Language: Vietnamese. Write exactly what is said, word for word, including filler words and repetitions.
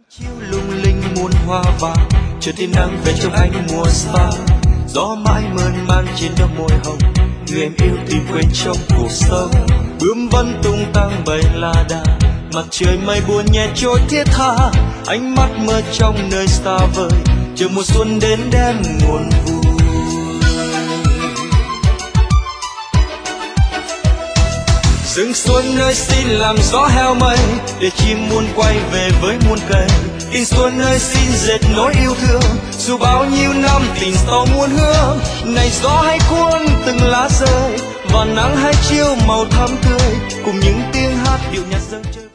chiếu lung linh muôn hoa vàng, chờ tia nắng về trong ánh mùa xa. Gió mãi mơn man trên đôi môi hồng, người em yêu tìm quên trong cuộc sống. Bướm vẫn tung tăng bay la đà, mặt trời mây buồn nhẹ trôi thiết tha. Ánh mắt mơ trong nơi xa vời, chờ mùa xuân đến đem nguồn vui. Rừng xuân ơi xin làm gió heo mây, để chim muôn quay về với muôn cây. Tình xuân ơi xin dệt nỗi yêu thương, dù bao nhiêu năm tình sau muôn hương. Này gió hãy cuốn từng lá rơi, và nắng hãy chiếu màu thắm tươi, cùng những tiếng hát điệu nhạc dâng chơi.